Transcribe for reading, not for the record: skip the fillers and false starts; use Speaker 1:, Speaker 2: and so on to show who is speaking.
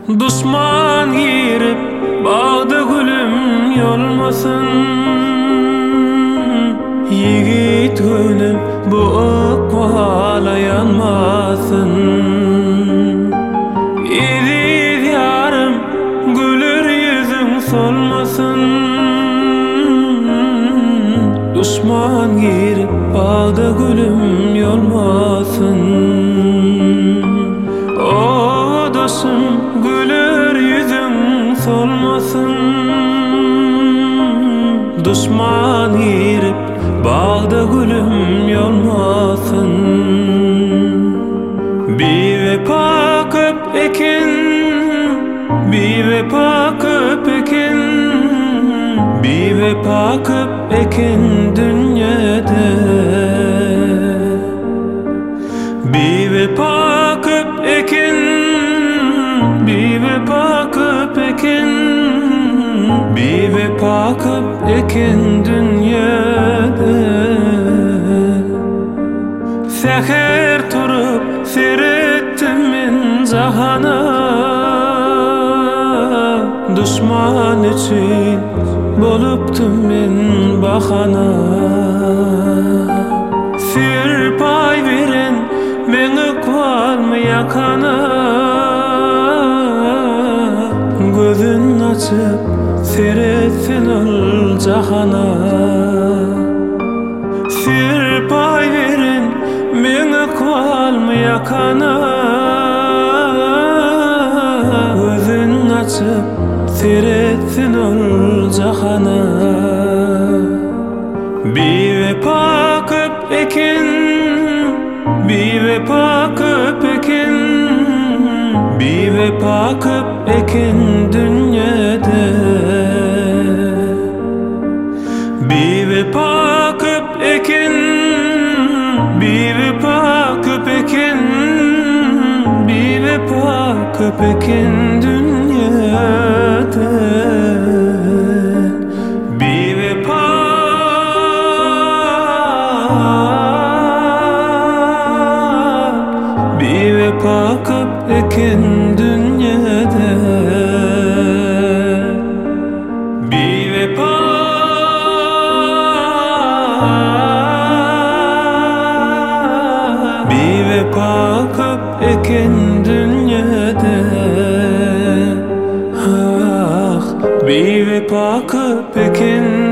Speaker 1: Düşman girip bağda gülüm yolmasın. Yigit gönül bu ıkbala yanmasın. İziz yarım gülür yüzün solmasın. Düşman girip bağda gülüm yolmasın. O dostum gülür yüzün solmasın. Düşman girip bağda gülüm yolmasın. Bir vefa köp ekin, bir vefa köp ekin, bir vefa köp ekin dünyada. Bir vefa köp ekin, bir vefa köp ekin, bir vefa köp ekin dünyada. Seher turup seyrettim men zahana. Düşman için boluptum men bahana. Sir pay veren meni kalma yakana. Gözün açıp seyretsen ol cahana. Sir pay veren meni kalma yakana. Gözün açıp seyretsen ol cahana. Bir vefa köp ekin, bir vefa köp ekin, bir vefa köp ekin dünyada. Bir vefa köp ekin, bir vefa köp ekin, bir vefa köp ekin dünyada. Bir vefa, bir vefa köp ekin dünyada. Bir vefa, bir vefa köp ekin dünyada. Ah, bir vefa köp ekin